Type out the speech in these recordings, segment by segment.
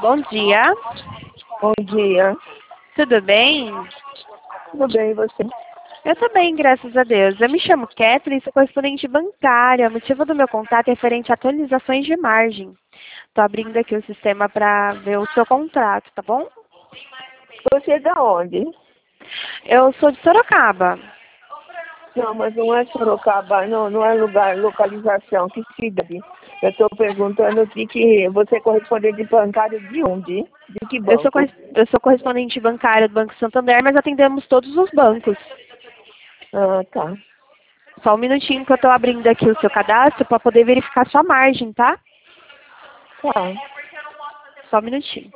Bom dia. Bom dia. Tudo bem? Tudo bem, e você? Eu tô bem, graças a Deus. Eu me chamo Kathleen, sou correspondente bancária. O motivo do meu contato é referente a atualizações de margem. Tô abrindo aqui o sistema para ver o seu contrato, tá bom? Você é da onde? Eu sou de Sorocaba. Não, mas não é Sorocaba, não é lugar, localização, que cidade? Eu estou perguntando de que você é correspondente bancário de onde? De que Eu sou, banco? eu sou correspondente bancária do Banco Santander, mas atendemos todos os bancos. Ah, tá. Só um minutinho que eu tô abrindo aqui o seu cadastro para poder verificar sua margem, tá? Tá. Só um minutinho.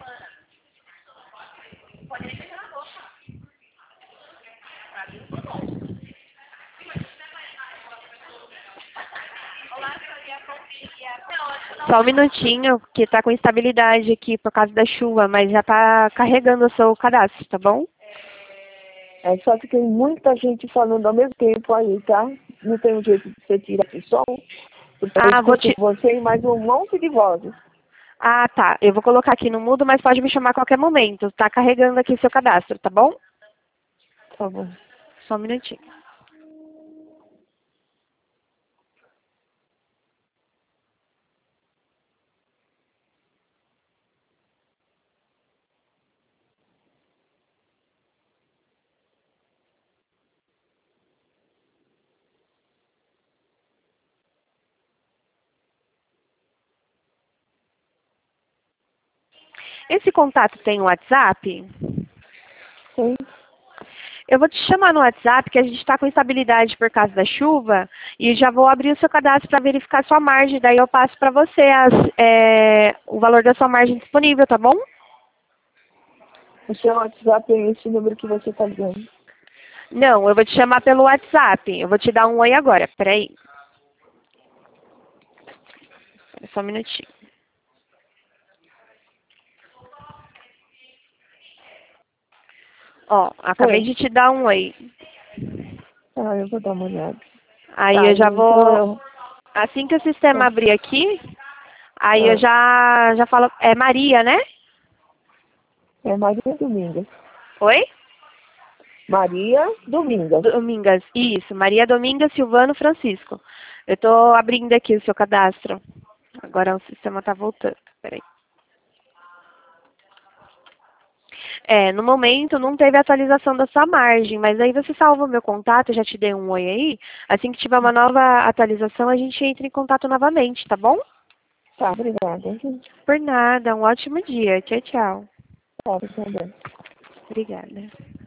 Só um minutinho, que tá com instabilidade aqui por causa da chuva, mas já tá carregando o seu cadastro, tá bom? É só que tem muita gente falando ao mesmo tempo aí, tá? Não tem um jeito de você tirar esse som? Porque eu Vou escuto você e mais um monte de vozes. Ah, tá. Eu vou colocar aqui no mudo, mas pode me chamar a qualquer momento. Tá carregando aqui o seu cadastro, tá bom? Tá bom. Só um minutinho. Esse contato tem um WhatsApp? Sim. Eu vou te chamar no WhatsApp, que a gente está com instabilidade por causa da chuva, e já vou abrir o seu cadastro para verificar sua margem. Daí eu passo para você o valor da sua margem disponível, tá bom? O seu WhatsApp é esse número que você está ligando. Não, eu vou te chamar pelo WhatsApp. Eu vou te dar um oi agora. Peraí. Só um minutinho. Ó, acabei Oi. de te dar um oi. Ah, eu vou dar uma olhada. Aí Tá, eu já então vou... eu... Assim que o sistema abrir aqui, aí eu Ah, já falo... É Maria, né? é Maria Domingas. Oi? Maria Domingas. Domingas. Isso, Maria Domingas Silvano Francisco. Eu tô abrindo aqui o seu cadastro. Agora o sistema tá voltando. Peraí. No momento não teve atualização da sua margem, mas aí você salva o meu contato, eu já te dei um oi aí. Assim que tiver uma nova atualização, a gente entra em contato novamente, tá bom? Tá, obrigada. Por nada, um ótimo dia. Tchau, tchau. Tá, obrigada. Obrigada.